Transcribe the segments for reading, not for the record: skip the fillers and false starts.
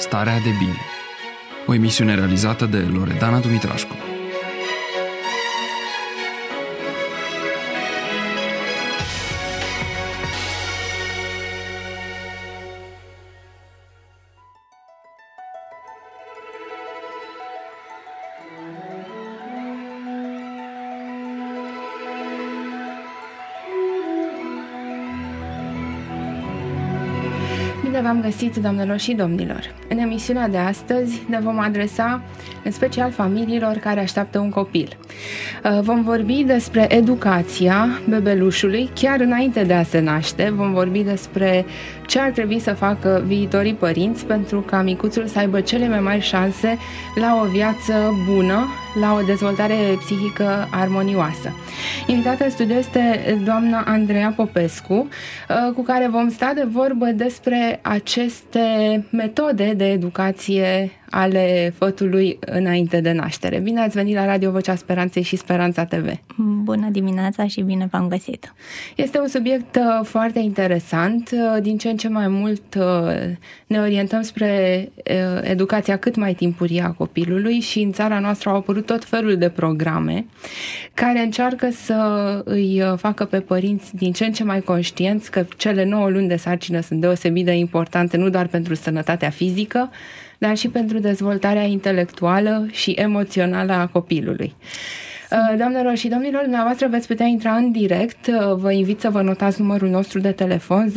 Starea de bine. O emisiune realizată de Loredana Dumitrașcu. Bine v-am găsit, doamnelor și domnilor! În emisiunea de astăzi ne vom adresa în special familiilor care așteaptă un copil. Vom vorbi despre educația bebelușului chiar înainte de a se naște. Vom vorbi despre ce ar trebui să facă viitorii părinți pentru ca micuțul să aibă cele mai mari șanse la o viață bună, la o dezvoltare psihică armonioasă. Invitată în studio este doamna Andreea Popescu, cu care vom sta de vorbă despre aceste metode de educație ale fătului înainte de naștere. Bine ați venit la Radio Vocea Speranței și Speranța TV. Bună dimineața și bine v-am găsit. Este un subiect foarte interesant. Din ce în ce mai mult ne orientăm spre educația cât mai timpurie a copilului și în țara noastră au apărut tot felul de programe care încearcă să îi facă pe părinți din ce în ce mai conștienți că cele 9 luni de sarcină sunt deosebit de importante nu doar pentru sănătatea fizică, dar și pentru dezvoltarea intelectuală și emoțională a copilului. Doamnelor și domnilor, dumneavoastră veți putea intra în direct. Vă invit să vă notați numărul nostru de telefon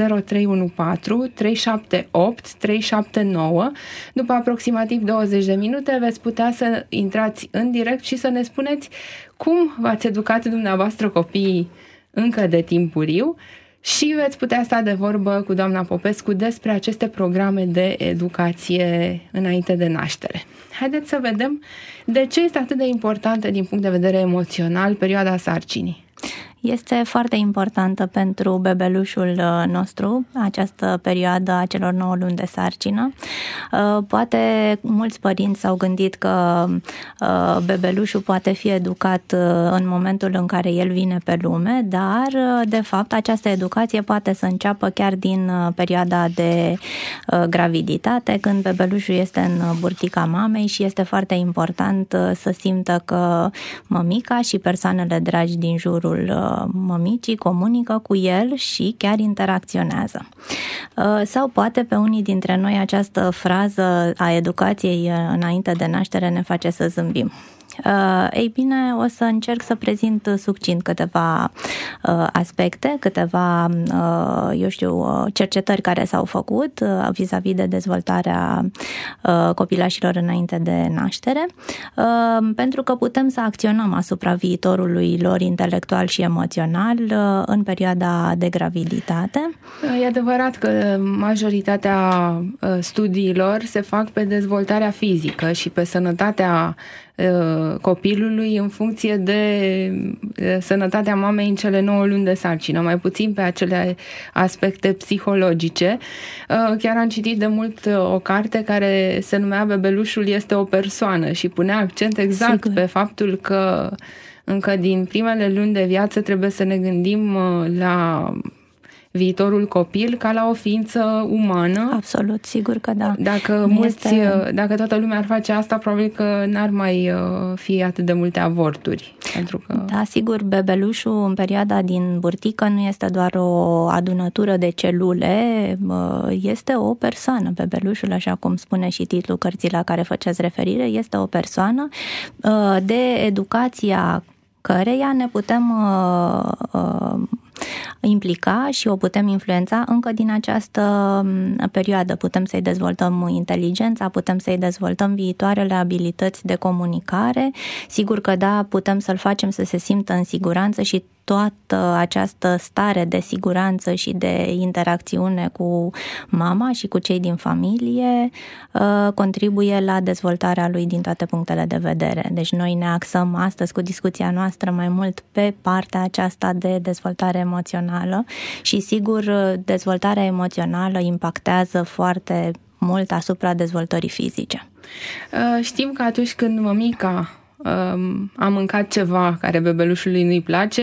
0314 378 379. După aproximativ 20 de minute veți putea să intrați în direct și să ne spuneți cum v-ați educat dumneavoastră copiii încă de timpuriu și veți putea sta de vorbă cu doamna Popescu despre aceste programe de educație înainte de naștere. Haideți să vedem de ce este atât de importantă din punct de vedere emoțional perioada sarcinii. Este foarte importantă pentru bebelușul nostru această perioadă a celor 9 luni de sarcină. Poate mulți părinți s-au gândit că bebelușul poate fi educat în momentul în care el vine pe lume, dar de fapt această educație poate să înceapă chiar din perioada de graviditate, când bebelușul este în burtica mamei și este foarte important să simtă că mămica și persoanele dragi din jurul mămicii comunică cu el și chiar interacționează. Sau poate pe unii dintre noi această frază a educației înainte de naștere ne face să zâmbim. Ei bine, o să încerc să prezint succint câteva aspecte, câteva, cercetări care s-au făcut vis-a-vis de dezvoltarea copilașilor înainte de naștere, pentru că putem să acționăm asupra viitorului lor intelectual și emoțional în perioada de graviditate. E adevărat că majoritatea studiilor se fac pe dezvoltarea fizică și pe sănătatea copilului în funcție de sănătatea mamei în cele 9 luni de sarcină, mai puțin pe acele aspecte psihologice. Chiar am citit de mult o carte care se numea Bebelușul este o persoană și punea accent exact pe faptul că încă din primele luni de viață trebuie să ne gândim la viitorul copil ca la o ființă umană. Absolut, sigur că da. Dacă toată lumea ar face asta, probabil că n-ar mai fi atât de multe avorturi. Pentru că... Da, sigur, bebelușul în perioada din burtică nu este doar o adunătură de celule, este o persoană. Bebelușul, așa cum spune și titlul cărții la care faceți referire, este o persoană de educația căreia ne putem implica și o putem influența încă din această perioadă. Putem să-i dezvoltăm inteligența, putem să-i dezvoltăm viitoarele abilități de comunicare. Sigur că da, putem să-l facem să se simtă în siguranță și toată această stare de siguranță și de interacțiune cu mama și cu cei din familie contribuie la dezvoltarea lui din toate punctele de vedere. Deci noi ne axăm astăzi cu discuția noastră mai mult pe partea aceasta de dezvoltare emoțională și sigur dezvoltarea emoțională impactează foarte mult asupra dezvoltării fizice. Știm că atunci când mămica a mâncat ceva care bebelușului nu-i place,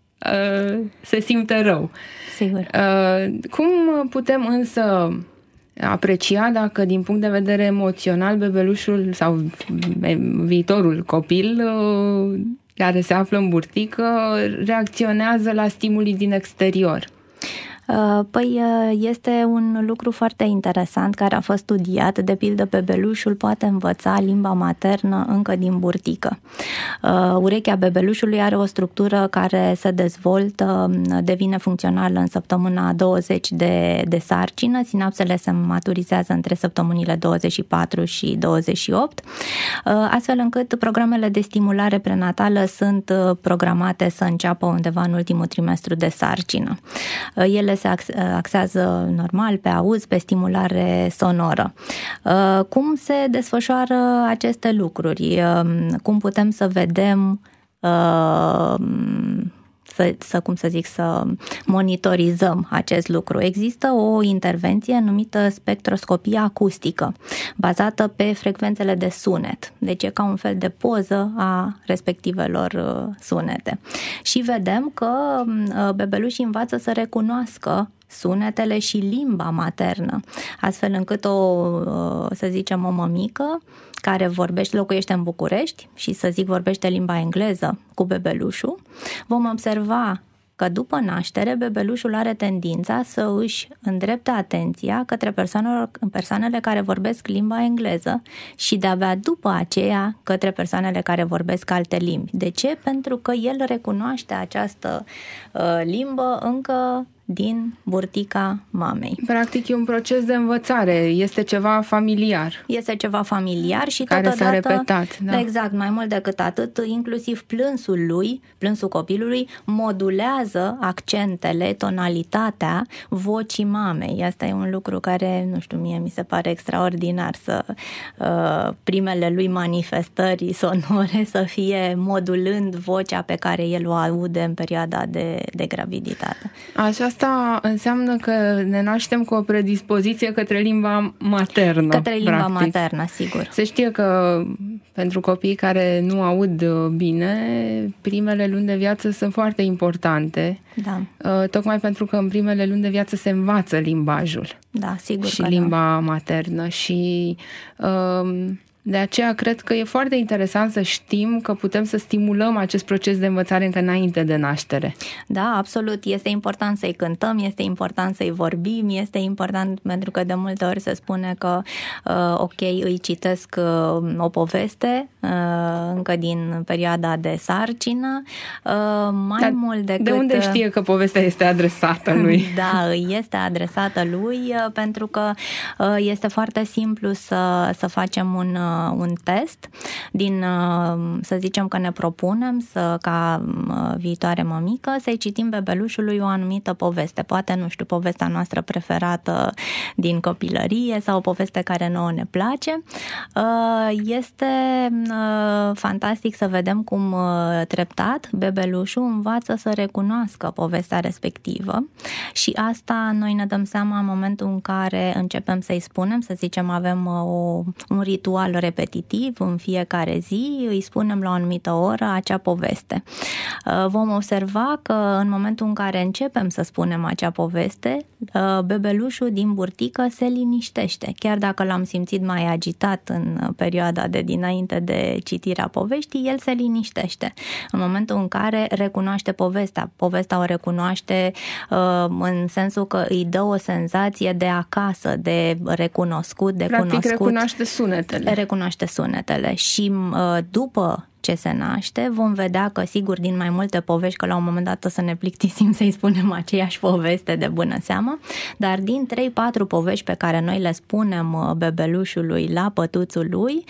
se simte rău. Sigur. Cum putem însă aprecia dacă din punct de vedere emoțional bebelușul sau viitorul copil care se află în burtică reacționează la stimulii din exterior. Păi este un lucru foarte interesant care a fost studiat. De pildă, bebelușul poate învăța limba maternă încă din burtică. Urechea bebelușului are o structură care se dezvoltă, devine funcțională în săptămâna 20 de sarcină. Sinapsele se maturizează între săptămânile 24 și 28, astfel încât programele de stimulare prenatală sunt programate să înceapă undeva în ultimul trimestru de sarcină. Ele se axează normal pe auz, pe stimulare sonoră. Cum se desfășoară aceste lucruri? Cum putem să vedem, să monitorizăm acest lucru? Există o intervenție numită spectroscopie acustică, bazată pe frecvențele de sunet. Deci e ca un fel de poză a respectivelor sunete. Și vedem că bebelușii învață să recunoască sunetele și limba maternă, astfel încât să zicem, o mămică care locuiește în București și vorbește limba engleză cu bebelușul, vom observa că după naștere bebelușul are tendința să își îndrepte atenția către persoanele care vorbesc limba engleză și de-abia după aceea către persoanele care vorbesc alte limbi. De ce? Pentru că el recunoaște această limbă încă din burtica mamei. Practic e un proces de învățare, este ceva familiar. Este ceva familiar și care totodată s-a repetat. Da. Exact, mai mult decât atât, inclusiv plânsul copilului modulează accentele, tonalitatea vocii mamei. Asta e un lucru care, nu știu, mie mi se pare extraordinar, să primele lui manifestări sonore să fie modulând vocea pe care el o aude în perioada de graviditate. Asta înseamnă că ne naștem cu o predispoziție către limba maternă. Către limba maternă, sigur. Se știe că pentru copiii care nu aud bine, primele luni de viață sunt foarte importante. Da. Tocmai pentru că în primele luni de viață se învață limbajul. Da, sigur. Și limba maternă. Și de aceea cred că e foarte interesant să știm că putem să stimulăm acest proces de învățare încă înainte de naștere. Da, absolut. Este important să-i cântăm, este important să-i vorbim, este important pentru că de multe ori se spune că îi citesc o poveste încă din perioada de sarcină. Mult decât... De unde știe că povestea este adresată lui? Da, îi este adresată lui pentru că este foarte simplu să facem un test să zicem că ne propunem ca viitoare mămică să-i citim bebelușului o anumită poveste. Poate, nu știu, povestea noastră preferată din copilărie sau o poveste care nouă ne place. Este fantastic să vedem cum treptat bebelușul învață să recunoască povestea respectivă și asta noi ne dăm seama în momentul în care începem să-i spunem, să zicem avem un ritual repetitiv în fiecare zi, îi spunem la o anumită oră acea poveste. Vom observa că în momentul în care începem să spunem acea poveste, bebelușul din burtică se liniștește. Chiar dacă l-am simțit mai agitat în perioada de dinainte de citirea poveștii, el se liniștește. În momentul în care recunoaște povestea o recunoaște în sensul că îi dă o senzație de acasă, de recunoscut, de practic, cunoscut. Recunoaște sunetele și după ce se naște, vom vedea că, sigur, din mai multe povești, că la un moment dat o să ne plictisim să-i spunem aceeași poveste de bună seamă, dar din 3-4 povești pe care noi le spunem bebelușului la pătuțul lui,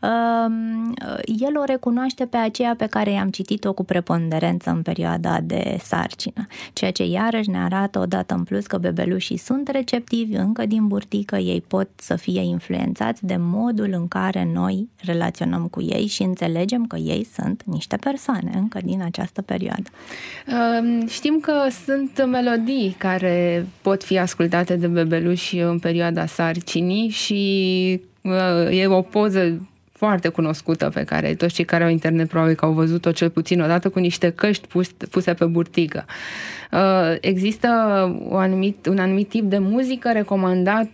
el o recunoaște pe aceea pe care i-am citit-o cu preponderență în perioada de sarcină, ceea ce iarăși ne arată odată în plus că bebelușii sunt receptivi încă din burtică, ei pot să fie influențați de modul în care noi relaționăm cu ei și înțelegem că ei sunt niște persoane încă din această perioadă. Știm că sunt melodii care pot fi ascultate de bebeluși în perioada sarcinii și e o poză foarte cunoscută pe care toți cei care au internet probabil că au văzut-o cel puțin odată, cu niște căști puse pe burtică. Există un anumit tip de muzică recomandat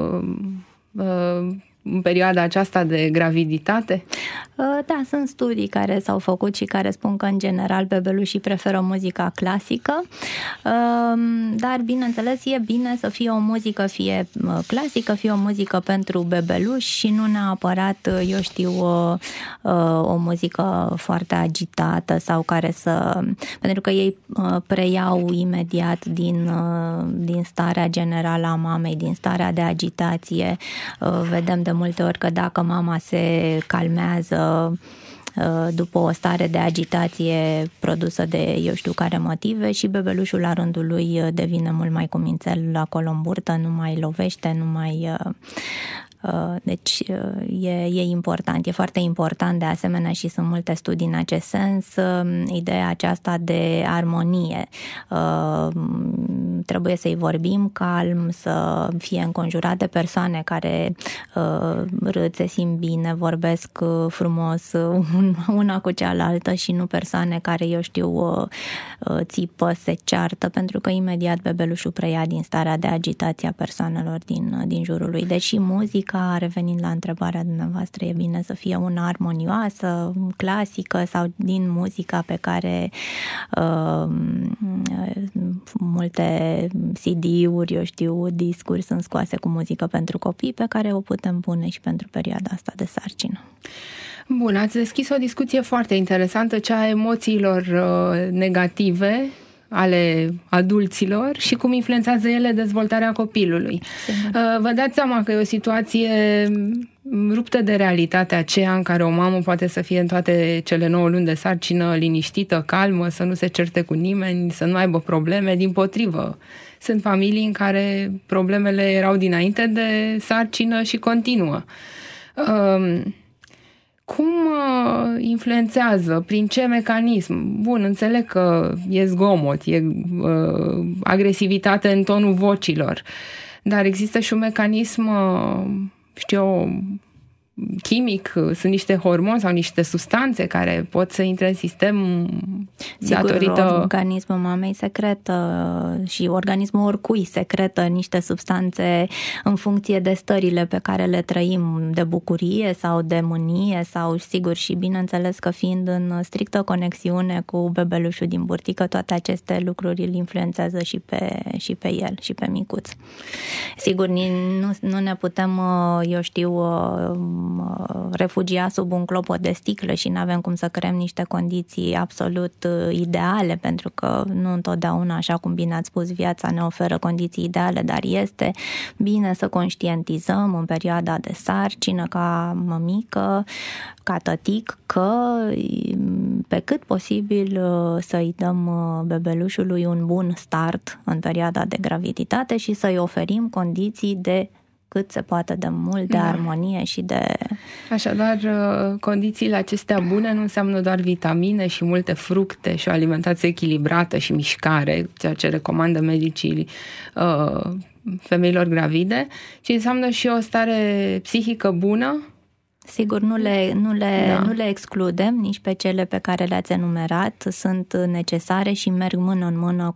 în perioada aceasta de graviditate? Da, sunt studii care s-au făcut și care spun că în general bebelușii preferă muzica clasică, dar bineînțeles e bine să fie o muzică fie clasică, fie o muzică pentru bebeluși și nu neapărat, eu știu, o muzică foarte agitată sau care să... pentru că ei preiau imediat din starea generală a mamei, din starea de agitație. Vedem de multe ori că dacă mama se calmează după o stare de agitație produsă de eu știu care motive, și bebelușul la rândul lui devine mult mai cumințel acolo în burtă, nu mai lovește, nu mai... Deci e important, e foarte important de asemenea și sunt multe studii în acest sens, ideea aceasta de armonie. Trebuie să-i vorbim calm, să fie înconjurat de persoane care râd, se simt bine, vorbesc frumos una cu cealaltă și nu persoane care, eu știu, țipă, se ceartă, pentru că imediat bebelușul preia din starea de agitație a persoanelor din jurul lui. Deși muzica, revenind la întrebarea dumneavoastră, e bine să fie una armonioasă, clasică sau din muzica pe care multe CD-uri, eu știu, discuri sunt scoase cu muzică pentru copii, pe care o putem pune și pentru perioada asta de sarcină. Bun, ați deschis o discuție foarte interesantă, cea a emoțiilor negative ale adulților și cum influențează ele dezvoltarea copilului. Vă dați seama că e o situație ruptă de realitatea aceea în care o mamă poate să fie în toate cele 9 luni de sarcină liniștită, calmă, să nu se certe cu nimeni, să nu aibă probleme, dimpotrivă. Sunt familii în care problemele erau dinainte de sarcină și continuă. Cum influențează? Prin ce mecanism? Bun, înțeleg că e zgomot, e agresivitate în tonul vocilor, dar există și un mecanism, chimic, sunt niște hormoni sau niște substanțe care pot să intre în sistem. Sigur, datorită... organismul mamei secretă și organismul oricui secretă niște substanțe în funcție de stările pe care le trăim, de bucurie sau de mânie sau, sigur, și bineînțeles că fiind în strictă conexiune cu bebelușul din burtică, toate aceste lucruri îl influențează și pe el, și pe micuț. Sigur, nu ne putem, eu știu, refugia sub un clopot de sticlă și nu avem cum să creăm niște condiții absolut ideale, pentru că nu întotdeauna, așa cum bine ați spus, viața ne oferă condiții ideale, dar este bine să conștientizăm în perioada de sarcină ca mămică, ca tătic, că pe cât posibil să-i dăm bebelușului un bun start în perioada de graviditate și să-i oferim condiții de cât se poate de mult, de armonie și de... Așadar, condițiile acestea bune nu înseamnă doar vitamine și multe fructe și o alimentație echilibrată și mișcare, ceea ce recomandă medicii femeilor gravide, ci înseamnă și o stare psihică bună. Sigur, nu le excludem nici pe cele pe care le-ați enumerat, sunt necesare și merg mână în mână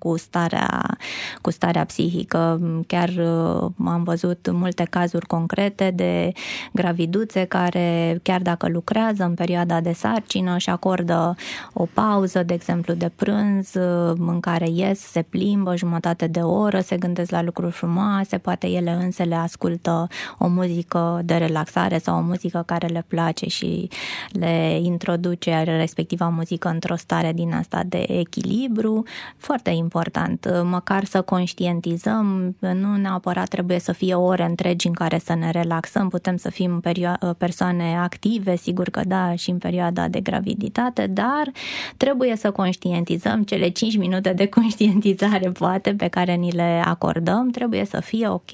cu starea psihică. Chiar am văzut multe cazuri concrete de graviduțe care, chiar dacă lucrează în perioada de sarcină, își acordă o pauză, de exemplu de prânz, în care ies, se plimbă jumătate de oră, se gândesc la lucruri frumoase, poate ele însele ascultă o muzică de relaxare sau o muzică care le place și le introduce respectiva muzică într-o stare din asta de echilibru. Foarte important, măcar să conștientizăm, nu neapărat trebuie să fie ore întregi în care să ne relaxăm, putem să fim persoane active, sigur că da, și în perioada de graviditate, dar trebuie să conștientizăm cele 5 minute de conștientizare, poate, pe care ni le acordăm, trebuie să fie ok,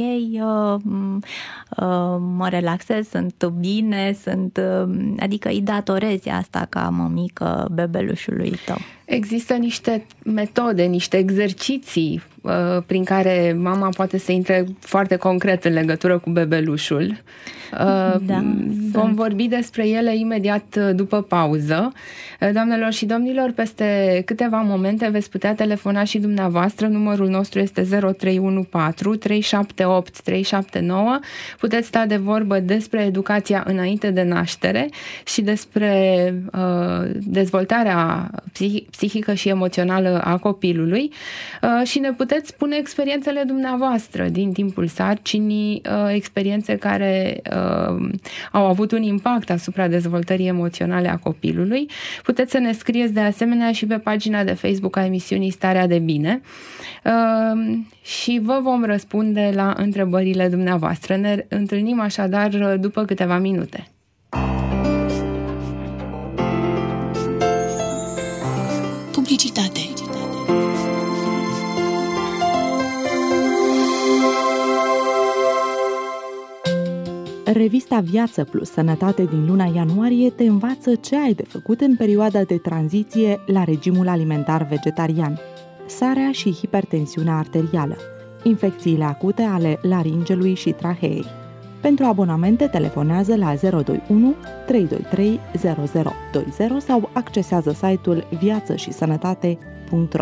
mă relaxez, sunt bine, adică îi datorezi asta ca mămică bebelușului tău. Există niște metode, niște exerciții prin care mama poate să intre foarte concret în legătură cu bebelușul. Vom vorbi despre ele imediat după pauză. Doamnelor și domnilor, peste câteva momente veți putea telefona și dumneavoastră. Numărul nostru este 0314 378 379. Puteți sta de vorbă despre educația înainte de naștere și despre dezvoltarea psihică și emoțională a copilului și ne puteți spune experiențele dumneavoastră din timpul sarcinii, experiențe care au avut un impact asupra dezvoltării emoționale a copilului. Puteți să ne scrieți de asemenea și pe pagina de Facebook a emisiunii Starea de Bine și vă vom răspunde la întrebările dumneavoastră. Ne întâlnim așadar după câteva minute. Publicitate. Revista Viață Plus Sănătate din luna ianuarie te învață ce ai de făcut în perioada de tranziție la regimul alimentar vegetarian, sarea și hipertensiunea arterială, infecțiile acute ale laringelui și traheei. Pentru abonamente telefonează la 021 323 0020 sau accesează site-ul viațășisănătate.ro.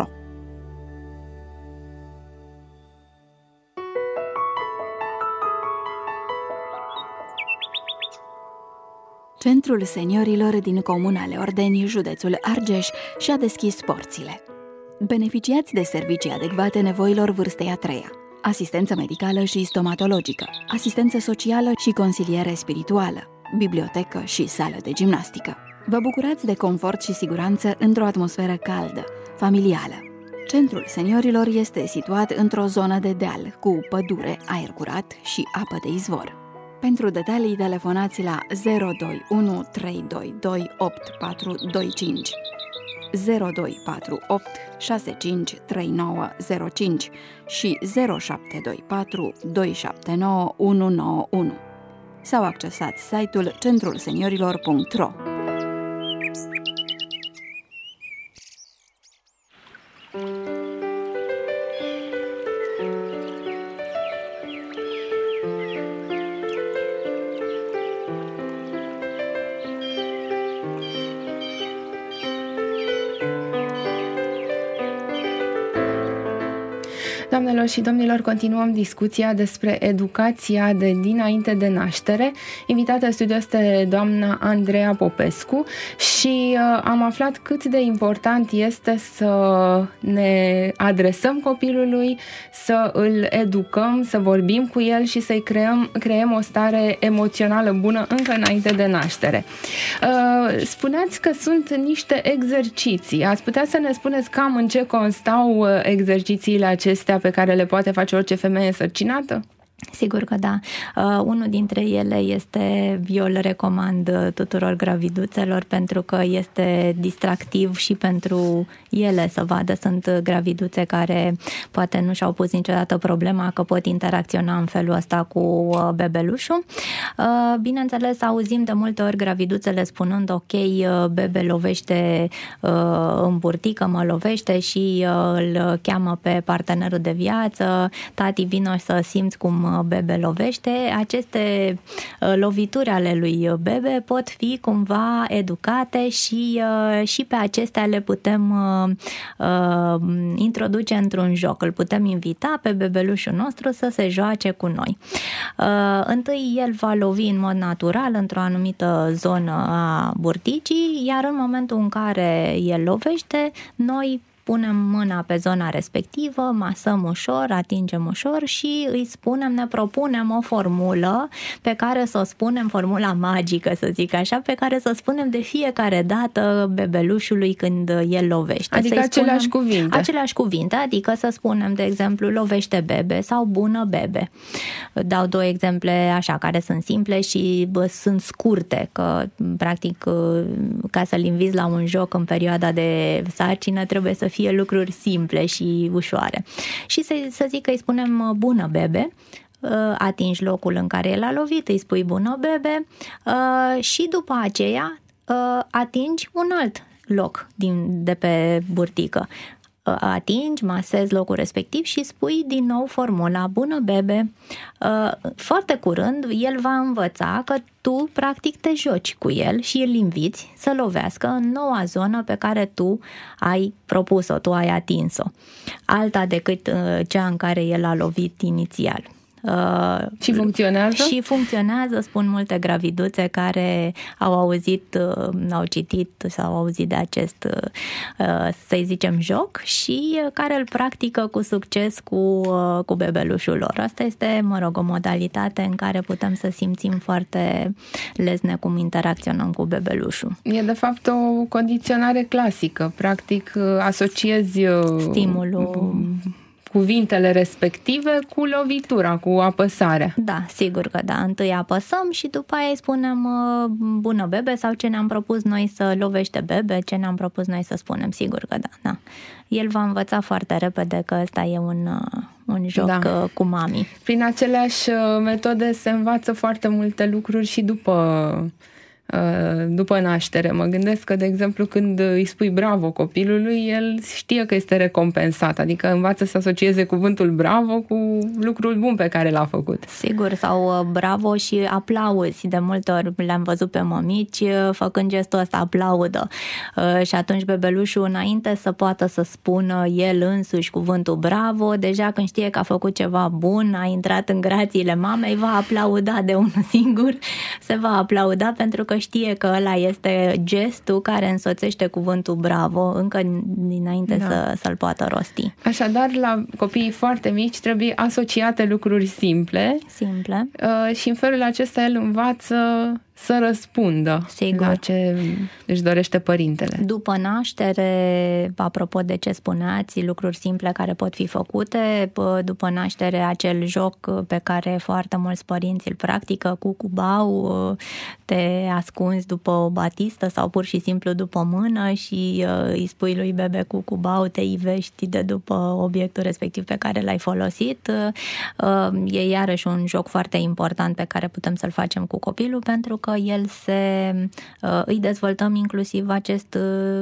Centrul seniorilor din Comuna Leordeni, județul Argeș, și-a deschis porțile. Beneficiați de servicii adecvate nevoilor vârstei a treia, asistență medicală și stomatologică, asistență socială și consiliere spirituală, bibliotecă și sală de gimnastică. Vă bucurați de confort și siguranță într-o atmosferă caldă, familială. Centrul seniorilor este situat într-o zonă de deal, cu pădure, aer curat și apă de izvor. Pentru detalii, telefonați la 021 322 8425, 0248 65 3905 și 0724 279 191 sau accesați site-ul centrulseniorilor.ro. Doamnelor și domnilor, continuăm discuția despre educația de dinainte de naștere. Invitată în studio este doamna Andreea Popescu și am aflat cât de important este să ne adresăm copilului, să îl educăm, să vorbim cu el și să-i creăm o stare emoțională bună încă înainte de naștere. Spuneați că sunt niște exerciții. Ați putea să ne spuneți cam în ce constau exercițiile acestea pe care le poate face orice femeie însărcinată? Sigur că da. Unul dintre ele este, eu îl recomand tuturor graviduțelor pentru că este distractiv și pentru ele să vadă. Sunt graviduțe care poate nu și-au pus niciodată problema că pot interacționa în felul ăsta cu bebelușul. Bineînțeles, auzim de multe ori graviduțele spunând ok, bebe lovește în burtică, mă lovește și îl cheamă pe partenerul de viață, tati vino să simți cum bebe lovește. Aceste lovituri ale lui bebe pot fi cumva educate și pe acestea le putem introduce într-un joc. Îl putem invita pe bebelușul nostru să se joace cu noi. Întâi el va lovi în mod natural într-o anumită zonă a burticii, iar în momentul în care el lovește, noi punem mâna pe zona respectivă, masăm ușor, atingem ușor și îi spunem, ne propunem o formulă pe care să o spunem, formula magică, să zic așa, pe care să o spunem de fiecare dată bebelușului când el lovește. Adică aceleași cuvinte. Aceleași cuvinte, adică să spunem, de exemplu, lovește bebe sau bună bebe. Dau două exemple așa, care sunt simple și sunt scurte, că practic ca să-l invizi la un joc în perioada de sarcină trebuie să fie lucruri simple și ușoare. Și să zic că îi spunem bună bebe, atingi locul în care el a lovit, îi spui bună bebe și după aceea atingi un alt loc de pe burtică. Atingi, masezi locul respectiv și spui din nou formula bună bebe. Foarte curând el va învăța că tu practic te joci cu el și îl inviți să lovească în noua zonă pe care tu ai propus-o, tu ai atins-o, alta decât cea în care el a lovit inițial. Și funcționează? Și funcționează, spun multe graviduțe care au auzit, au citit sau au auzit de acest, să-i zicem, joc și care îl practică cu succes cu bebelușul lor. Asta este, o modalitate în care putem să simțim foarte lesne cum interacționăm cu bebelușul. E de fapt o condiționare clasică. Practic asociezi stimulul, cuvintele respective cu lovitura, cu apăsarea. Da, sigur că da. Întâi apăsăm și după aia îi spunem bună bebe sau ce ne-am propus noi să lovește bebe, ce ne-am propus noi să spunem. Sigur că da. El va învăța foarte repede că ăsta e un joc cu mami. Prin aceleași metode se învață foarte multe lucruri și după naștere. Mă gândesc că, de exemplu, când îi spui bravo copilului, el știe că este recompensat, adică învață să asocieze cuvântul bravo cu lucrul bun pe care l-a făcut. Sigur, sau bravo și aplauzi. De multe ori le-am văzut pe mămici făcând gestul ăsta, aplaudă. Și atunci bebelușul, înainte să poată să spună el însuși cuvântul bravo, deja când știe că a făcut ceva bun, a intrat în grațiile mamei, va aplauda de unul singur, se va aplauda pentru că știe că ăla este gestul care însoțește cuvântul bravo încă dinainte să-l poată rosti. Așadar, la copiii foarte mici trebuie asociate lucruri simple. Și în felul acesta el învață să răspundă la ce își dorește părintele. După naștere, apropo de ce spuneați, lucruri simple care pot fi făcute, după naștere acel joc pe care foarte mulți părinți îl practică, cucubau, te ascunzi după o batistă sau pur și simplu după mână și îi spui lui bebe cucubau, te ivești de după obiectul respectiv pe care l-ai folosit. E iarăși un joc foarte important pe care putem să-l facem cu copilul pentru că el îi dezvoltăm inclusiv acest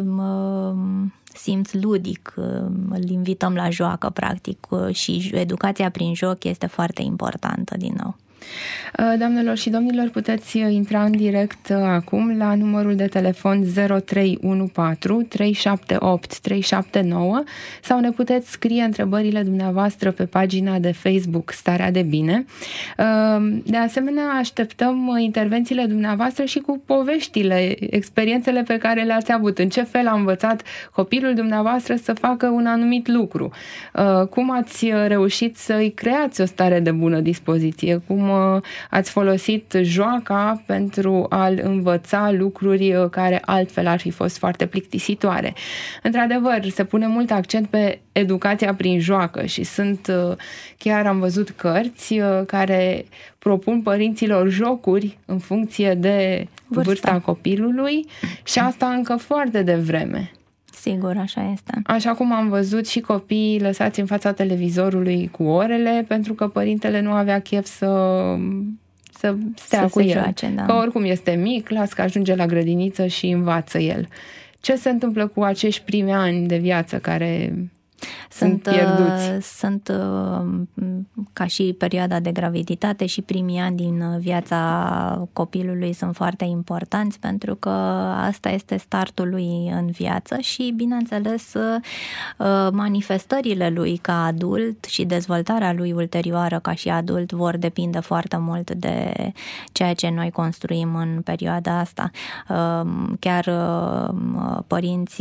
simț ludic, îl invităm la joacă practic și educația prin joc este foarte importantă din nou. Doamnelor și domnilor, puteți intra în direct acum la numărul de telefon 0314 378 379 sau ne puteți scrie întrebările dumneavoastră pe pagina de Facebook Starea de Bine. De asemenea, așteptăm intervențiile dumneavoastră și cu poveștile, experiențele pe care le-ați avut. În ce fel a învățat copilul dumneavoastră să facă un anumit lucru? Cum ați reușit să-i creați o stare de bună dispoziție? Cum ați folosit joaca pentru a-l învăța lucruri care altfel ar fi fost foarte plictisitoare. Într-adevăr, se pune mult accent pe educația prin joacă și chiar am văzut cărți care propun părinților jocuri în funcție de vârsta copilului și asta încă foarte devreme. Sigur, așa este. Așa cum am văzut și copiii lăsați în fața televizorului cu orele pentru că părintele nu avea chef să stea cu el. Joace, da. Că oricum este mic, las că ajunge la grădiniță și învață el. Ce se întâmplă cu acești primi ani de viață care sunt pierduți? Sunt ca și perioada de graviditate și primii ani din viața copilului sunt foarte importanți pentru că asta este startul lui în viață și, bineînțeles, manifestările lui ca adult și dezvoltarea lui ulterioară ca și adult vor depinde foarte mult de ceea ce noi construim în perioada asta. Chiar părinți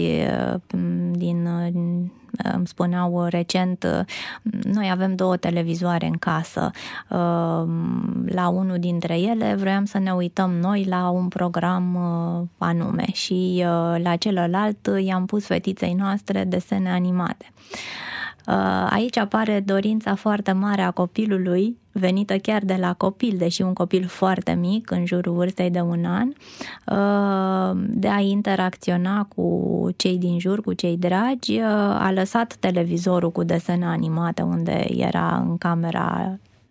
îmi spuneau recent, noi avem 2 televizoare în casă. La unul dintre ele vroiam să ne uităm noi la un program anume și la celălalt i-am pus fetiței noastre desene animate. Aici apare dorința foarte mare a copilului, venită chiar de la copil, deși un copil foarte mic, în jurul vârstei de 1 an, de a interacționa cu cei din jur, cu cei dragi. A lăsat televizorul cu desene animate unde era în camera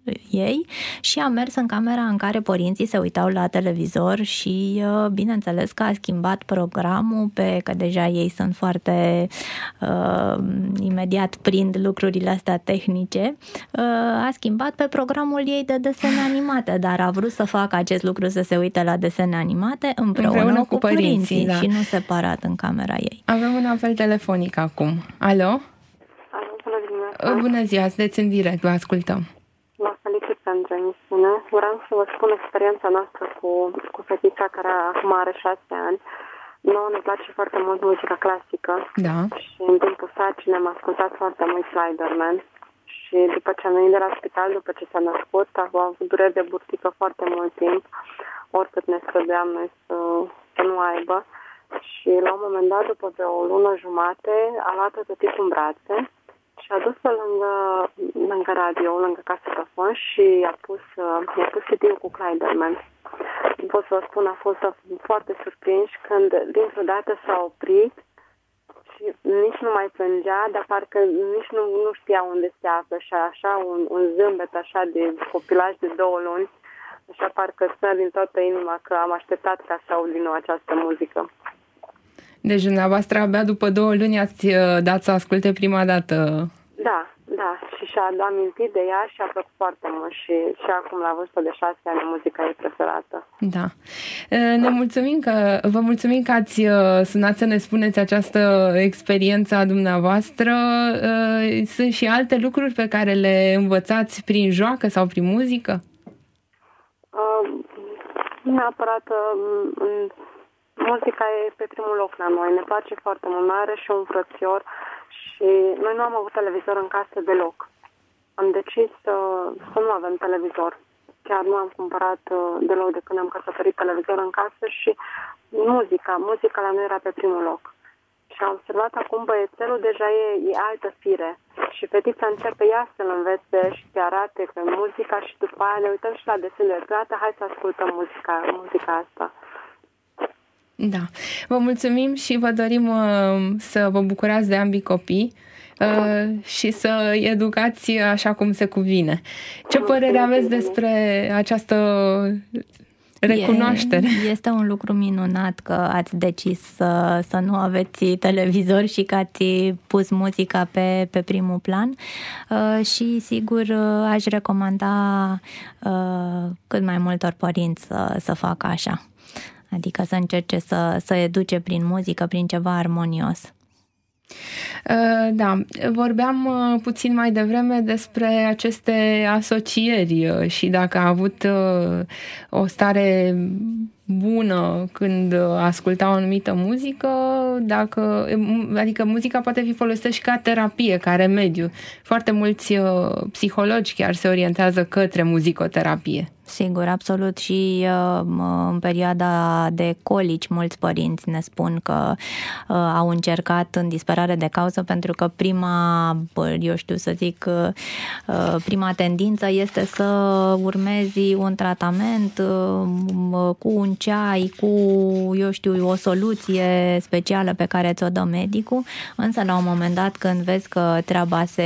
ei și a mers în camera în care părinții se uitau la televizor și bineînțeles că a schimbat programul că deja ei sunt foarte imediat prind lucrurile astea tehnice, a schimbat pe programul ei de desene animate, dar a vrut să facă acest lucru, să se uite la desene animate împreună cu părinții da. Și nu separat în camera ei. Avem un apel telefonic acum. Alo? Bună dimineața! Bună ziua, sunteți în direct, vă ascultăm. Vă felicit pentru emisiune. Vreau să vă spun experiența noastră cu fetița care acum are 6 ani. Nouă ne place foarte mult muzica clasică. Da. Și în timpul sarcinii am ascultat foarte mult Sliderman. Și după ce am venit de la spital, după ce s-a născut, a avut dureri de burtică foarte mult timp, oricât ne străduiam noi să nu aibă. Și la un moment dat, după vreo o lună jumate, a luat-o tot timpul în brațe și a dus-o lângă radio, lângă casetofon și i-a pus CD-ul cu Sliderman. Pot să vă spun, a fost foarte surprinși când dintr-o dată s-a oprit și nici nu mai plângea, dar parcă nici nu știa unde se află și așa un zâmbet așa de copilaj de 2 luni, așa parcă sună din toată inima că am așteptat ca să aud din nou această muzică. Deci dumneavoastră abia după 2 luni ați dat să asculte prima dată. Da, și și-a amintit de ea și a plăcut foarte mult și acum la vârstă de 6 ani muzica e preferată. Da. Vă mulțumim că ați sunat să ne spuneți această experiență a dumneavoastră. Sunt și alte lucruri pe care le învățați prin joacă sau prin muzică? Neapărat muzica e pe primul loc la noi. Ne place foarte mult, are și un frățior și noi nu am avut televizor în casă deloc. Am decis să nu avem televizor. Chiar nu am cumpărat deloc de când am căsătorit televizor în casă și muzica la noi era pe primul loc. Și am observat acum băiețelul deja e altă fire și fetița începe ea să-l învețe și să arate pe muzica și după aia ne uităm și la desenele. Gata, hai să ascultăm muzica asta. Da. Vă mulțumim și vă dorim să vă bucurați de ambii copii și să educați așa cum se cuvine. Ce părere aveți despre această recunoaștere? Este un lucru minunat că ați decis să nu aveți televizor și că ați pus muzica pe primul plan și sigur aș recomanda cât mai multor părinți să facă așa. Adică să încerce să educe prin muzică, prin ceva armonios. Da, vorbeam puțin mai devreme despre aceste asocieri și dacă a avut o stare bună când asculta o anumită muzică, adică muzica poate fi folosită și ca terapie, ca remediu. Foarte mulți psihologi chiar se orientează către muzicoterapie. Sigur, absolut. Și în perioada de colici, mulți părinți ne spun că au încercat în disperare de cauză pentru că prima tendință este să urmezi un tratament cu un ceai, cu, o soluție specială pe care ți-o dă medicul, însă la un moment dat când vezi că treaba se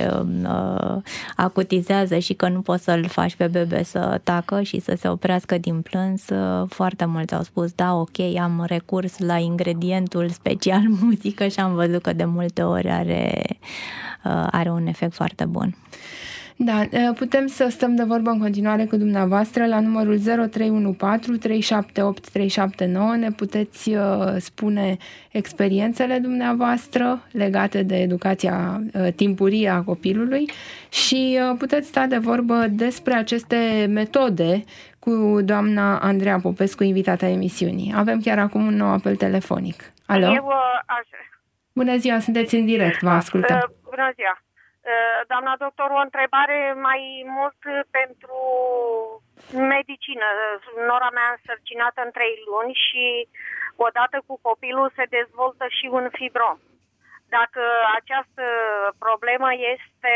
acutizează și că nu poți să-l faci pe bebe să tacă și să se oprească din plâns, foarte mulți au spus, da, ok, am recurs la ingredientul special muzică și am văzut că de multe ori are un efect foarte bun. Da, putem să stăm de vorbă în continuare cu dumneavoastră la numărul 0314 378 379. Ne puteți spune experiențele dumneavoastră legate de educația timpurie a copilului și puteți sta de vorbă despre aceste metode cu doamna Andreea Popescu, invitata emisiunii. Avem chiar acum un nou apel telefonic. Alo? Bună ziua, sunteți în direct, vă ascultăm. Bună ziua. Doamna doctor, o întrebare mai mult pentru medicină. Nora mea însărcinată în 3 luni și odată cu copilul se dezvoltă și un fibrom. Dacă această problemă este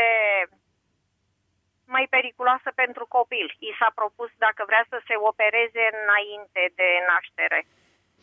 mai periculoasă pentru copil, i s-a propus dacă vrea să se opereze înainte de naștere.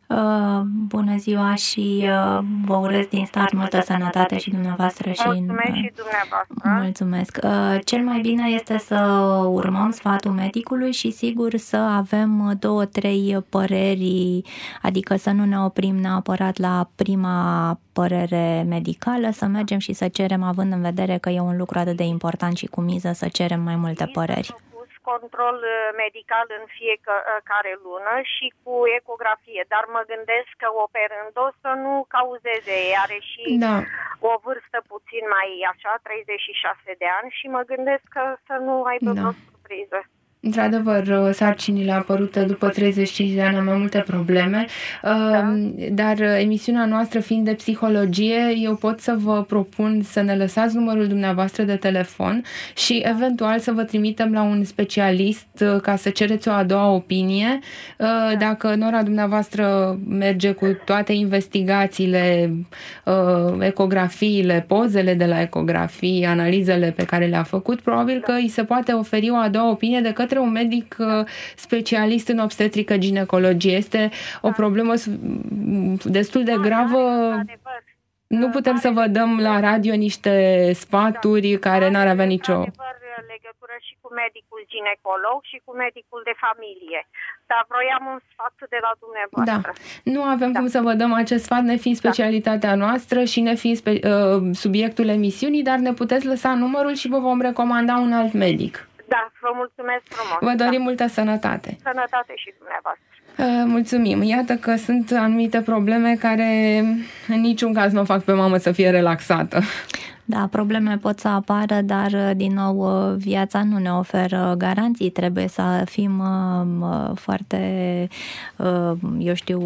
Bună ziua și vă urez din start multă sănătate și dumneavoastră și mulțumesc și dumneavoastră. Mulțumesc. Cel mai bine este să urmăm sfatul medicului și sigur să avem 2-3 păreri, adică să nu ne oprim neapărat la prima părere medicală, să mergem și să cerem, având în vedere că e un lucru atât de important și cu miză, să cerem mai multe păreri. Control medical în fiecare lună și cu ecografie, dar mă gândesc că operând-o să nu cauzeze, are și o vârstă puțin mai așa, 36 de ani și mă gândesc că să nu aibă o surpriză. Într-adevăr, sarcinile apărute după 35 de ani au mai multe probleme, dar emisiunea noastră fiind de psihologie, eu pot să vă propun să ne lăsați numărul dumneavoastră de telefon și eventual să vă trimitem la un specialist ca să cereți o a doua opinie. Dacă nora dumneavoastră merge cu toate investigațiile, ecografiile, pozele de la ecografii, analizele pe care le-a făcut, probabil că îi se poate oferi o a doua opinie de către un medic specialist în obstetrică-ginecologie. Este o problemă destul de gravă. Nu putem să vă dăm la radio niște sfaturi care n-ar avea nicio legătură și cu medicul ginecolog și cu medicul de familie. Dar vroiam un sfat de la dumneavoastră. Da. Nu avem cum să vă dăm acest sfat, ne fiind specialitatea noastră și ne fiind subiectul emisiunii, dar ne puteți lăsa numărul și vă vom recomanda un alt medic. Da, vă mulțumesc frumos. Vă dorim multă sănătate. Sănătate și dumneavoastră. Mulțumim. Iată că sunt anumite probleme care în niciun caz nu o fac pe mamă să fie relaxată. Da, probleme pot să apară, dar din nou viața nu ne oferă garanții. Trebuie să fim foarte, eu știu,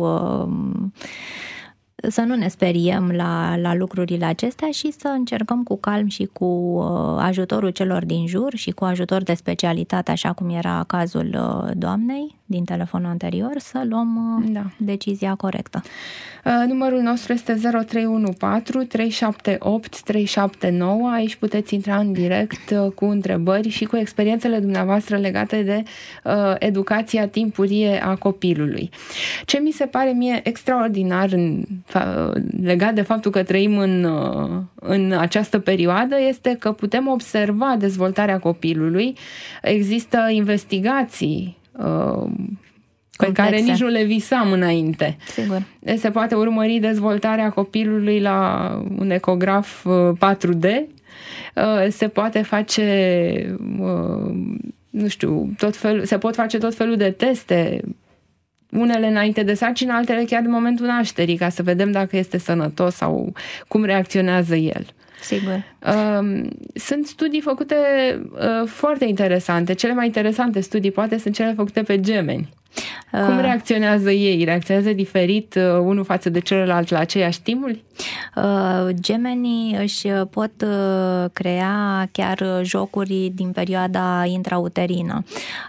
să nu ne speriem la lucrurile acestea și să încercăm cu calm și cu ajutorul celor din jur și cu ajutor de specialitate, așa cum era cazul doamnei din telefonul anterior, să luăm decizia corectă. Numărul nostru este 0314 378 379. Aici puteți intra în direct cu întrebări și cu experiențele dumneavoastră legate de educația timpurie a copilului. Ce mi se pare mie extraordinar legat de faptul că trăim în această perioadă este că putem observa dezvoltarea copilului. Există investigații pe care nici nu le visam înainte. Sigur. Se poate urmări dezvoltarea copilului la un ecograf 4D, se poate face, nu știu, se pot face tot felul de teste, unele înainte de sarcină, altele chiar în momentul nașterii, ca să vedem dacă este sănătos sau cum reacționează el. Sigur. Sunt studii făcute foarte interesante. Cele mai interesante studii poate sunt cele făcute pe gemeni. Cum reacționează ei? Reacționează diferit unul față de celălalt la aceiași stimuli? Gemenii își pot crea chiar jocuri din perioada intrauterină.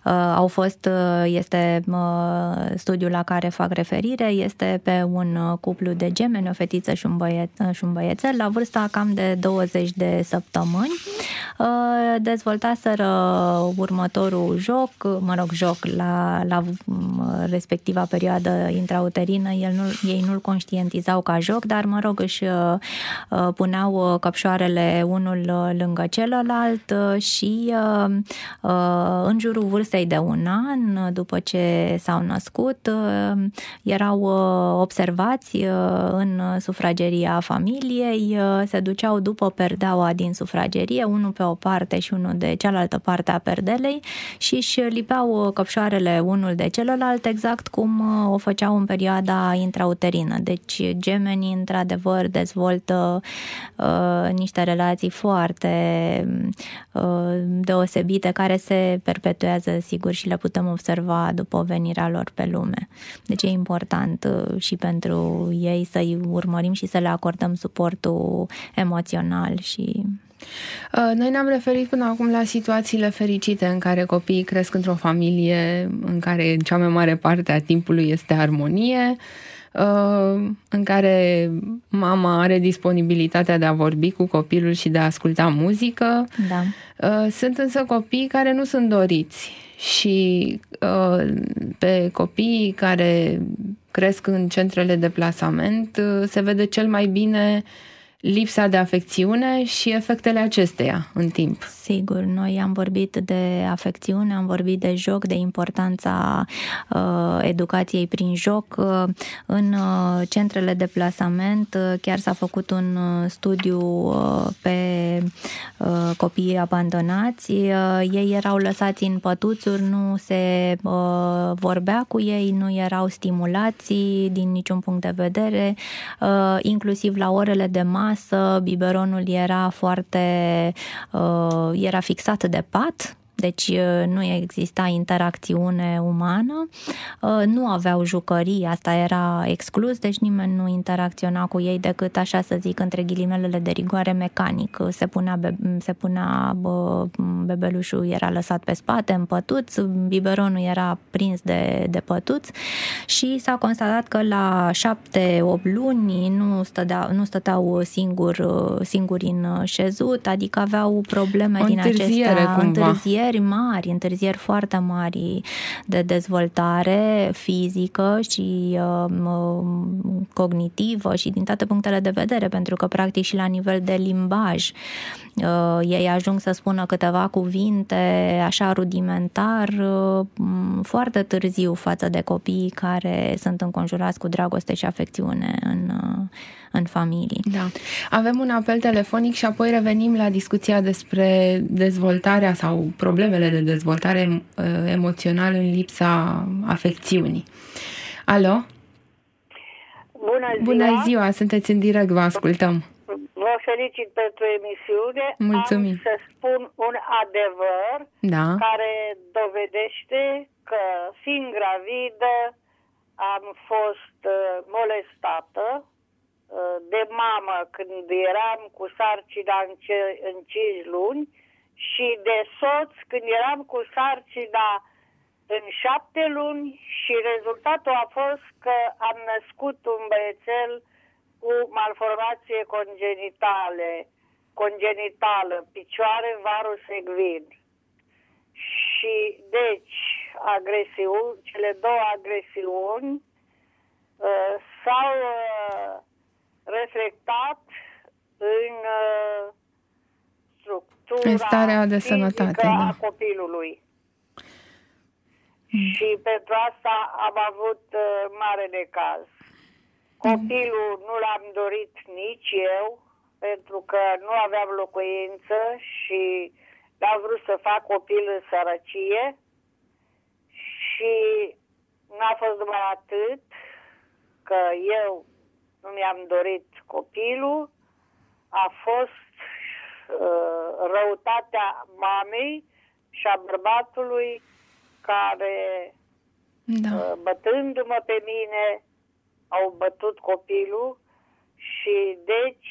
Este studiul la care fac referire, este pe un cuplu de gemeni, o fetiță și un băiețel, la vârsta cam de 20 de săptămâni. Dezvoltaseră următorul joc la respectiva perioadă intrauterină. Ei nu-l conștientizau ca joc, dar își puneau căpșoarele unul lângă celălalt și în jurul vârstei de 1 an, după ce s-au născut, erau observați în sufrageria familiei, se duceau după perdeaua din sufragerie, unul pe o parte și unul de cealaltă parte a perdelei și își lipeau căpșoarele unul de celălalt, exact cum o făceau în perioada intrauterină. Deci gemenii într-adevăr dezvoltă niște relații foarte deosebite care se perpetuează, sigur, și le putem observa după venirea lor pe lume. Deci e important și pentru ei să-i urmărim și să le acordăm suportul emoțional și... Noi ne-am referit până acum la situațiile fericite în care copiii cresc într-o familie în care în cea mai mare parte a timpului este armonie, în care mama are disponibilitatea de a vorbi cu copilul și de a asculta muzică. Da. Sunt însă copii care nu sunt doriți și pe copiii care cresc în centrele de plasament, se vede cel mai bine lipsa de afecțiune și efectele acesteia în timp. Sigur, noi am vorbit de afecțiune, am vorbit de joc, de importanța educației prin joc. În centrele de plasament chiar s-a făcut un studiu pe copiii abandonați. Ei erau lăsați în pătuțuri, nu se vorbea cu ei, nu erau stimulați din niciun punct de vedere, inclusiv la orele de masă. Biberonul era fixat de pat, deci nu exista interacțiune umană, nu aveau jucării, asta era exclus, deci nimeni nu interacționa cu ei decât, așa să zic, între ghilimelele de rigoare, mecanic. Se punea bebelușul, era lăsat pe spate, în pătuț, biberonul era prins de pătuț și s-a constatat că la 7-8 luni nu stăteau singuri în șezut, adică aveau probleme din acestea, întârzieri foarte mari de dezvoltare fizică și cognitivă și din toate punctele de vedere, pentru că practic și la nivel de limbaj ei ajung să spună câteva cuvinte așa rudimentar foarte târziu față de copiii care sunt înconjurați cu dragoste și afecțiune în familie. Da. Avem un apel telefonic și apoi revenim la discuția despre dezvoltarea sau problemele de dezvoltare emoțională în lipsa afecțiunii. Alo? Bună ziua, sunteți în direct, vă ascultăm. Vă felicit pentru emisiune. Mulțumim. Am să spun un adevăr care dovedește că, fiind gravidă, am fost molestată de mamă când eram cu sarcina în 5 luni și de soț când eram cu sarcina în 7 luni și rezultatul a fost că am născut un băiețel cu malformație congenitală, picioare în varus ecvin. Și deci cele două agresiuni s-au reflectat în structura în starea de sănătate a copilului. Și pentru asta am avut mare necaz. Copilul nu l-am dorit nici eu, pentru că nu aveam locuință și n-am vrut să fac copil în sărăcie. Și n-a fost numai atât, că eu nu mi-am dorit copilul, a fost răutatea mamei și a bărbatului care, bătându-mă pe mine, au bătut copilul și deci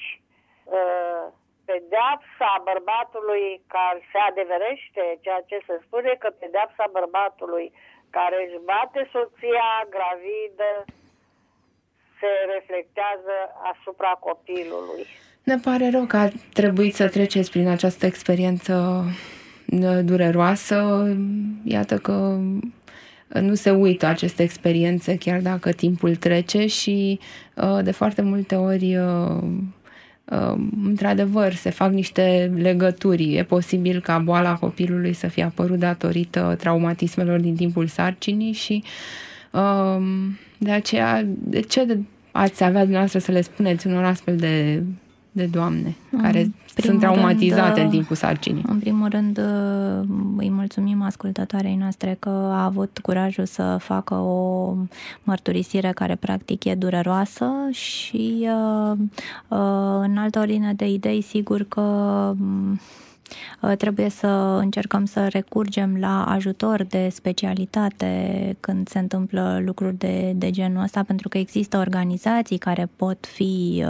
pedeapsa bărbatului care se adeverește, ceea ce se spune că pedeapsa bărbatului care își bate soția gravidă se reflectează asupra copilului. Ne pare rău că a trebuit să treceți prin această experiență dureroasă. Iată că nu se uită aceste experiențe chiar dacă timpul trece și de foarte multe ori într-adevăr se fac niște legături. E posibil ca boala copilului să fie apărut datorită traumatismelor din timpul sarcinii și de aceea, de ce ați avea dumneavoastră să le spuneți unor astfel de doamne care sunt traumatizate în timpul sarcinii? În primul rând îi mulțumim ascultătoarei noastre că a avut curajul să facă o mărturisire care practic e dureroasă și în altă ordine de idei, sigur că trebuie să încercăm să recurgem la ajutor de specialitate când se întâmplă lucruri de genul ăsta, pentru că există organizații care pot fi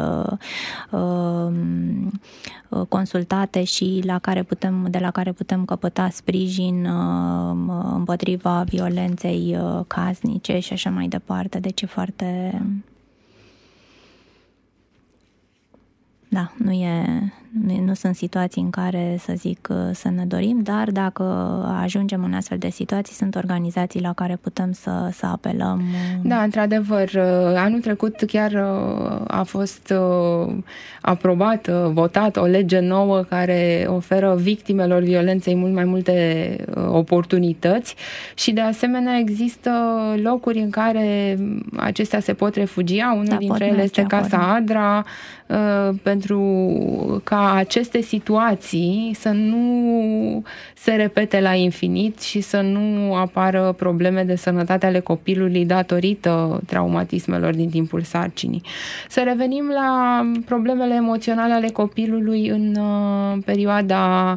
consultate și de la care putem căpăta sprijin împotriva violenței casnice și așa mai departe. Deci e foarte... Da, Nu sunt situații în care, să zic, să ne dorim, dar dacă ajungem în astfel de situații, sunt organizații la care putem să apelăm. Da, într-adevăr, anul trecut chiar a fost aprobată, votată o lege nouă care oferă victimelor violenței mult mai multe oportunități și de asemenea există locuri în care acestea se pot refugia. Unul dintre ele este Casa Adra, pentru ca aceste situații să nu se repete la infinit și să nu apară probleme de sănătate ale copilului datorită traumatismelor din timpul sarcinii. Să revenim la problemele emoționale ale copilului în perioada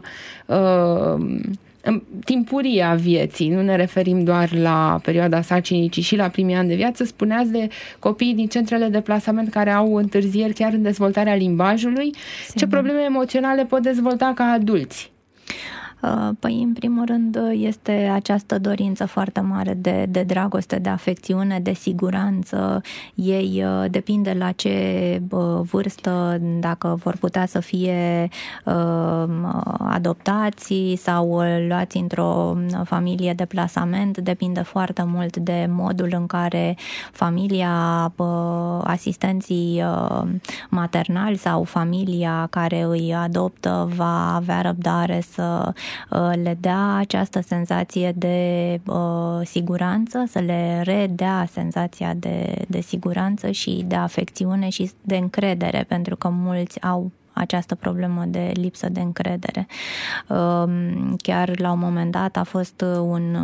timpurie a vieții, nu ne referim doar la perioada sarcinii, ci și la primii ani de viață. Spuneați de copiii din centrele de plasament care au întârzieri chiar în dezvoltarea limbajului. Ce probleme emoționale pot dezvolta ca adulți? Păi, în primul rând, este această dorință foarte mare de dragoste, de afecțiune, de siguranță. Ei depinde la ce vârstă, dacă vor putea să fie adoptați sau luați într-o familie de plasament, depinde foarte mult de modul în care familia, asistenții maternali sau familia care îi adoptă va avea răbdare să le dea această senzație de siguranță, să le redea senzația de siguranță și de afecțiune și de încredere, pentru că mulți au această problemă de lipsă de încredere. Chiar la un moment dat a fost un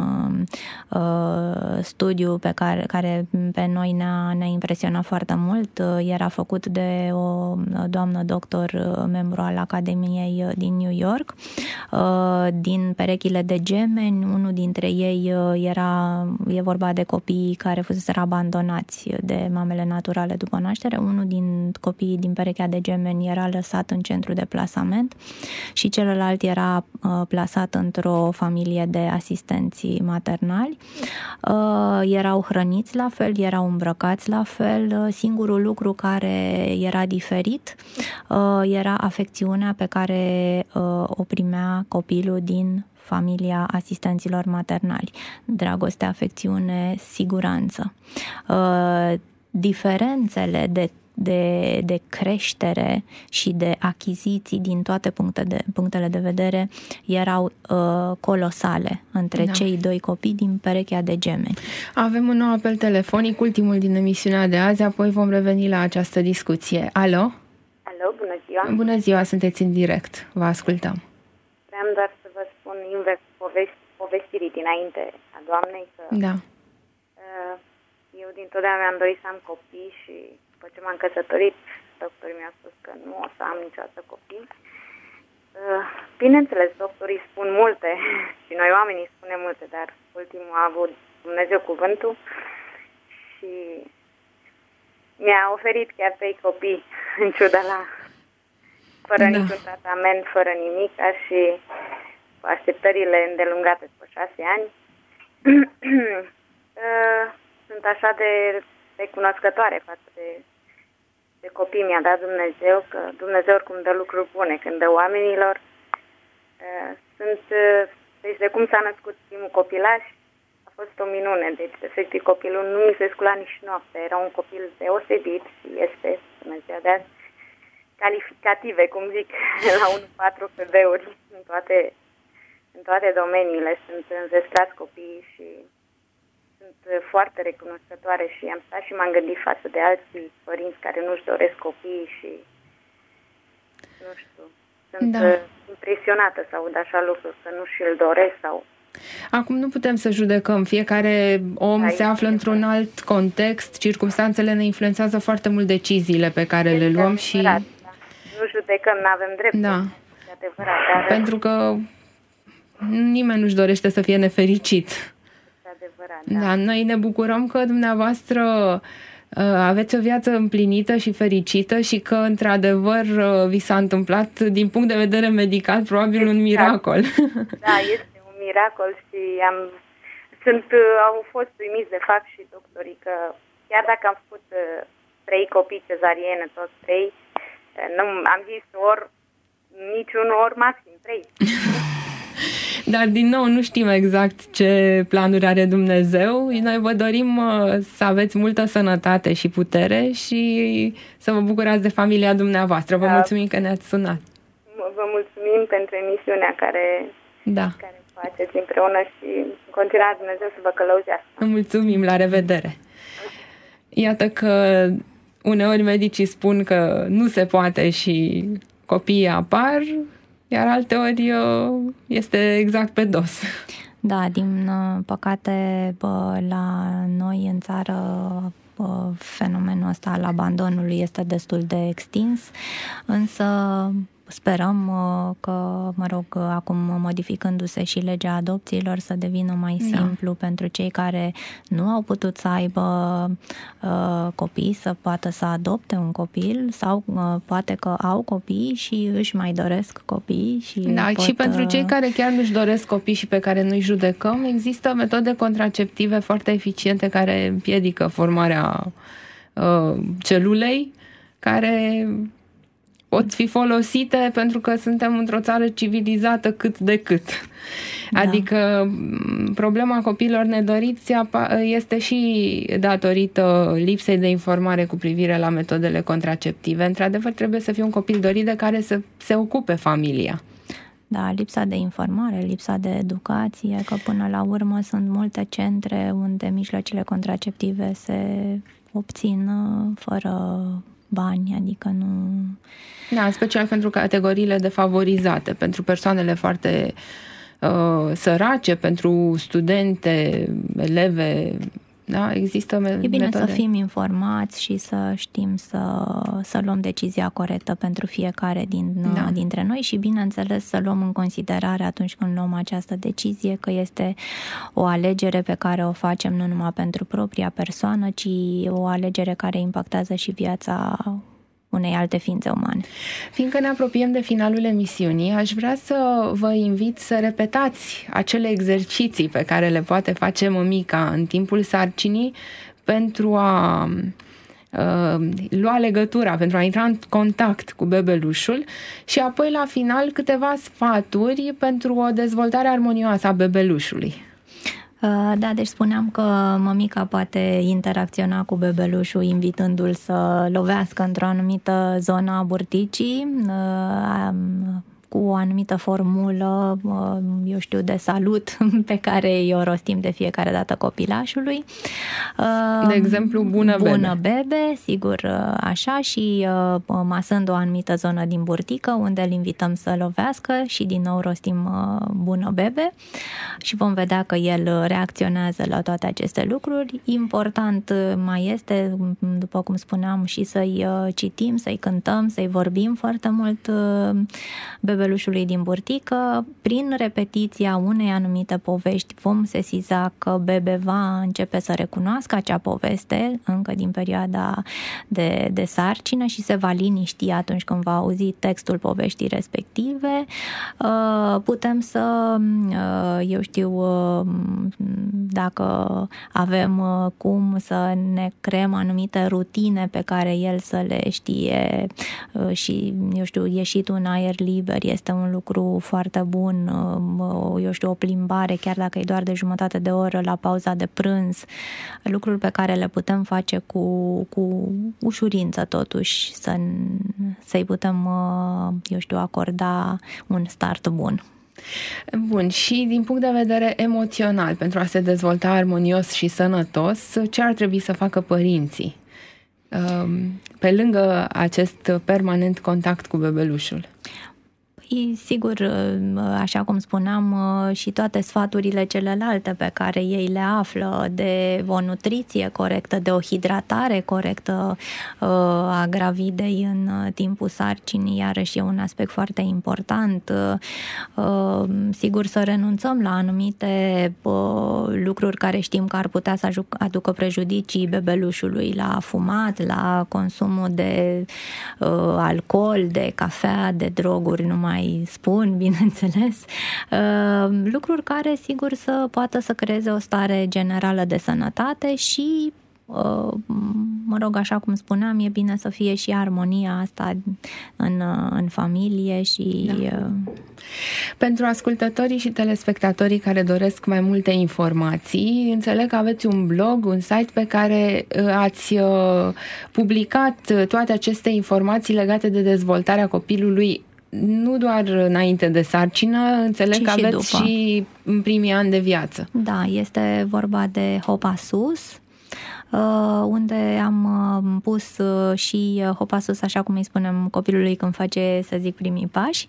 studiu care pe noi ne-a impresionat foarte mult. Era făcut de o doamnă doctor, membru al Academiei din New York. Din perechile de gemeni, unul dintre ei e vorba de copii care fuseseră abandonați de mamele naturale după naștere. Unul din copiii din perechea de gemeni era lăsat în centru de plasament și celălalt era plasat într-o familie de asistenți maternali. Erau hrăniți la fel, erau îmbrăcați la fel. Singurul lucru care era diferit era afecțiunea pe care o primea copilul din familia asistenților maternali. Dragoste, afecțiune, siguranță. Diferențele de creștere și de achiziții din toate punctele de vedere erau colosale între cei doi copii din perechea de gemeni. Avem un nou apel telefonic, ultimul din emisiunea de azi, apoi vom reveni la această discuție. Alo? Alo, bună ziua! Bună ziua, sunteți în direct, vă ascultăm. Vreau doar să vă spun invers povestirii dinainte a doamnei că eu dintotdeauna mi-am dorit să am copii și după ce m-am căsătorit, doctorii mi-au spus că nu o să am niciodată copii. Bineînțeles, doctorii spun multe și noi oamenii spunem multe, dar ultimul a avut Dumnezeu cuvântul și mi-a oferit chiar 3 copii, în ciuda fără niciun tratament, fără nimic, și cu așteptările îndelungate după 6 ani. Sunt așa de recunoscătoare față de copii mi-a dat Dumnezeu, că Dumnezeu oricum dă lucruri bune când dă oamenilor. Deci de cum s-a născut primul copilaș, a fost o minune. Deci, efectiv, copilul nu mi se scula nici noaptea. Era un copil deosebit și este, Dumnezeu de azi, calificative, cum zic, la 1-4 FB-uri în toate domeniile. Sunt înzestrați copiii și sunt foarte recunoscătoare și am stat și m-am gândit față de alții părinți care nu-și doresc copii și nu știu, sunt impresionată să aud așa lucruri, că nu și-l doresc sau... Acum nu putem să judecăm, fiecare om se află într-un alt context, circumstanțele ne influențează foarte mult deciziile pe care le luăm și... Nu judecăm, n-avem dreptul. Da. E adevărat, dar... Pentru că nimeni nu-și dorește să fie nefericit. Da, noi ne bucurăm că dumneavoastră aveți o viață împlinită și fericită și că, într-adevăr, vi s-a întâmplat, din punct de vedere medical, probabil un miracol. Da, este un miracol și au fost uimiți, de fapt, și doctorii că chiar dacă am făcut 3 copii cezariene, toți 3, am zis ori niciun ori maxim 3. Dar din nou nu știm exact ce planuri are Dumnezeu. Noi vă dorim să aveți multă sănătate și putere și să vă bucurați de familia dumneavoastră. Vă mulțumim că ne-ați sunat. Vă mulțumim pentru emisiunea care faceți împreună și în continuare Dumnezeu să vă călăuzească. Mulțumim, la revedere. Iată că uneori medicii spun că nu se poate și copiii apar, iar alteori este exact pe dos. Da, din păcate la noi în țară fenomenul ăsta al abandonului este destul de extins, însă sperăm că, acum modificându-se și legea adopțiilor, să devină mai simplu pentru cei care nu au putut să aibă copii, să poată să adopte un copil sau poate că au copii și își mai doresc copii. Și pentru cei care chiar nu-și doresc copii și pe care nu-i judecăm, există metode contraceptive foarte eficiente care împiedică formarea celulei, care pot fi folosite pentru că suntem într-o țară civilizată cât de cât. Da. Adică problema copiilor nedoriți este și datorită lipsei de informare cu privire la metodele contraceptive. Într-adevăr, trebuie să fie un copil dorit de care să se ocupe familia. Da, lipsa de informare, lipsa de educație, că până la urmă sunt multe centre unde mijloacele contraceptive se obțin fără bani, adică nu... Da, în special pentru categoriile defavorizate, pentru persoanele foarte sărace, pentru studente, eleve, da, există metode. E bine să fim informați și să știm să luăm decizia corectă pentru fiecare dintre noi și, bineînțeles, să luăm în considerare atunci când luăm această decizie că este o alegere pe care o facem nu numai pentru propria persoană, ci o alegere care impactează și viața unei alte ființe umane. Fiindcă ne apropiem de finalul emisiunii, aș vrea să vă invit să repetați acele exerciții pe care le poate face mămica în timpul sarcinii pentru a lua legătura, pentru a intra în contact cu bebelușul și apoi la final câteva sfaturi pentru o dezvoltare armonioasă a bebelușului. Da, deci spuneam că mămica poate interacționa cu bebelușul invitându-l să lovească într-o anumită zonă a burticii, cu o anumită formulă, eu știu, de salut pe care o rostim de fiecare dată copilașului. De exemplu, bună bebe. Bună bebe, sigur, așa, și masând o anumită zonă din burtică unde îl invităm să lovească și din nou rostim bună bebe și vom vedea că el reacționează la toate aceste lucruri. Important mai este, după cum spuneam, și să-i citim, să-i cântăm, să-i vorbim foarte mult bebelușului din burtică. Prin repetiția unei anumite povești vom sesiza că bebe va începe să recunoască acea poveste încă din perioada de sarcină și se va liniști atunci când va auzi textul poveștii respective. Putem să, eu știu, dacă avem cum să ne creăm anumite rutine pe care el să le știe și, eu știu, ieșitul în aer liber este un lucru foarte bun, eu știu, o plimbare, chiar dacă e doar de jumătate de oră la pauza de prânz, lucruri pe care le putem face cu ușurință totuși, să-i putem, eu știu, acorda un start bun. Bun, și din punct de vedere emoțional, pentru a se dezvolta armonios și sănătos, ce ar trebui să facă părinții pe lângă acest permanent contact cu bebelușul? Sigur, așa cum spuneam, și toate sfaturile celelalte pe care ei le află, de o nutriție corectă, de o hidratare corectă a gravidei în timpul sarcinii, iarăși e un aspect foarte important. Sigur, să renunțăm la anumite lucruri care știm că ar putea să aducă prejudicii bebelușului, la fumat, la consumul de alcool, de cafea, de droguri, nu mai spun, bineînțeles, lucruri care, sigur, să poată să creeze o stare generală de sănătate și mă rog, așa cum spuneam, e bine să fie și armonia asta în familie și... Da. Pentru ascultătorii și telespectatorii care doresc mai multe informații, înțeleg că aveți un blog, un site pe care ați publicat toate aceste informații legate de dezvoltarea copilului, nu doar înainte de sarcină, înțeleg că aveți și în primii ani de viață. Da, este vorba de Hopa Sus, unde am pus și Hopa Sus, așa cum îi spunem copilului când face, să zic, primii pași,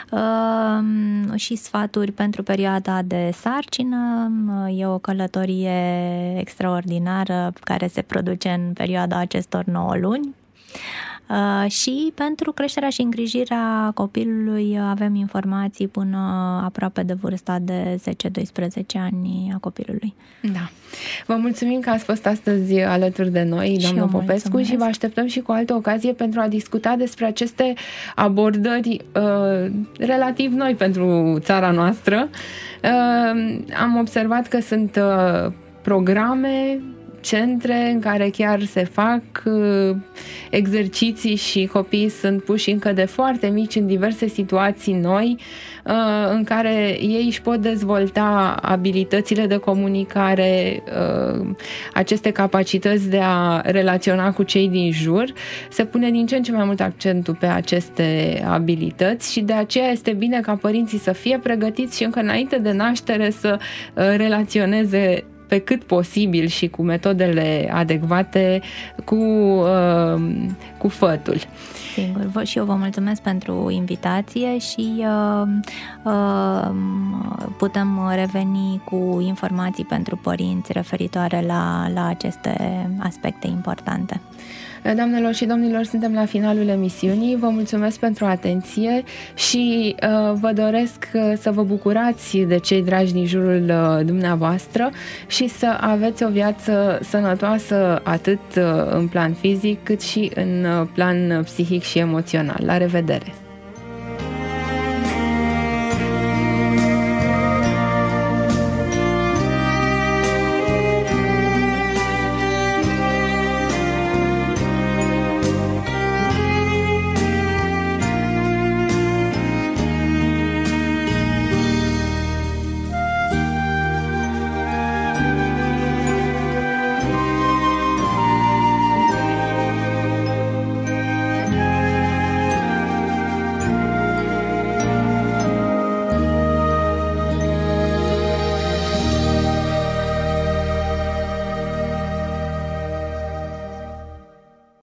și sfaturi pentru perioada de sarcină. E o călătorie extraordinară care se produce în perioada acestor 9 luni. Și pentru creșterea și îngrijirea copilului avem informații până aproape de vârsta de 10-12 ani a copilului. Da. Vă mulțumim că ați fost astăzi alături de noi, doamnă Popescu, și vă așteptăm și cu altă ocazie pentru a discuta despre aceste abordări relativ noi pentru țara noastră. Am observat că sunt programe, centre în care chiar se fac exerciții și copiii sunt puși încă de foarte mici în diverse situații noi în care ei își pot dezvolta abilitățile de comunicare, aceste capacități de a relaționa cu cei din jur. Se pune din ce în ce mai mult accentul pe aceste abilități și de aceea este bine ca părinții să fie pregătiți și încă înainte de naștere să relaționeze pe cât posibil și cu metodele adecvate cu fătul. Sigur, și eu vă mulțumesc pentru invitație și putem reveni cu informații pentru părinți referitoare la aceste aspecte importante. Doamnelor și domnilor, suntem la finalul emisiunii. Vă mulțumesc pentru atenție și vă doresc să vă bucurați de cei dragi din jurul dumneavoastră și să aveți o viață sănătoasă atât în plan fizic cât și în plan psihic și emoțional. La revedere!